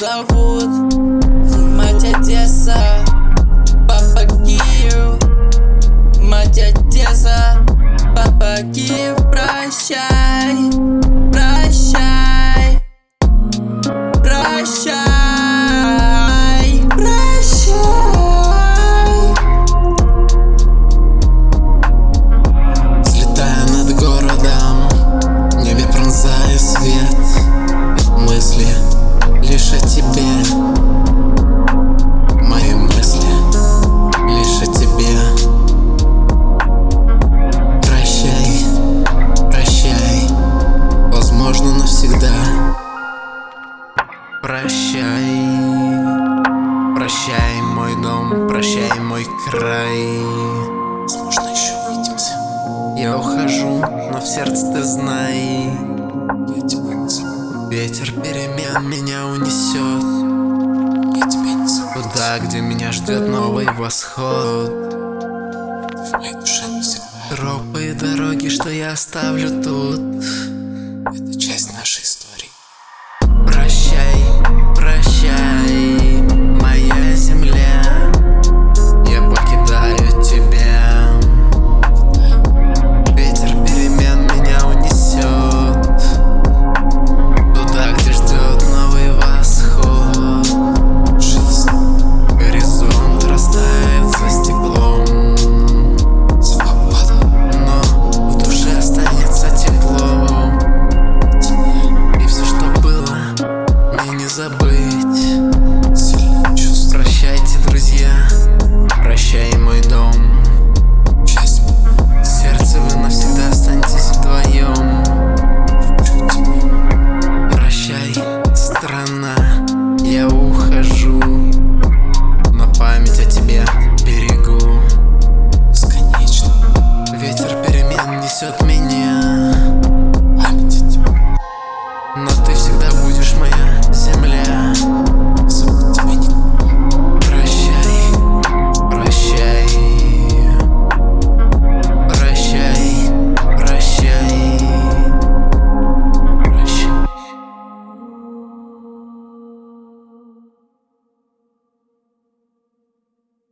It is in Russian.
зовут, мать Одесса, папа Киев, мать Одесса, папа Киев, прощай, прощай, прощай, прощай. Взлетая над городом, в небе пронзаю свет, мысли лишь о тебе. Мои мысли лишь о тебе. Прощай, прощай, возможно, навсегда. Прощай, прощай мой дом, прощай мой край. Возможно, еще увидимся. Я ухожу, но в сердце ты знай, я тебя не забуду. Ветер перемен меня унесет, я тебя не забуду. Туда, где меня ждет новый восход. Ты в моей душе навсегда. Тропы и дороги, что я оставлю тут,